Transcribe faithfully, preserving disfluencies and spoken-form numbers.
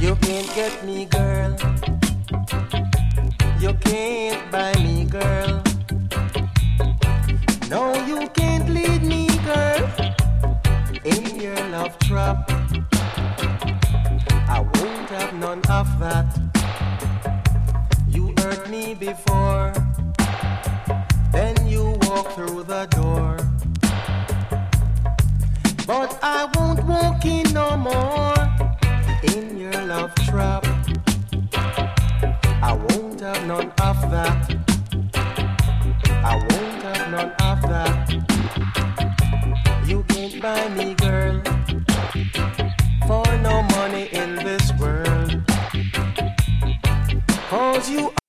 You can't get me, girl. You can't buy me, girl. No, you can't lead me, girl, in your love trap. I won't have none of that. You hurt me before, then you walk through the door. But I won't walk in no more in your love trap. I won't have none of that. I won't have none of that. You can't buy me, girl, for no money in this world. 'Cause you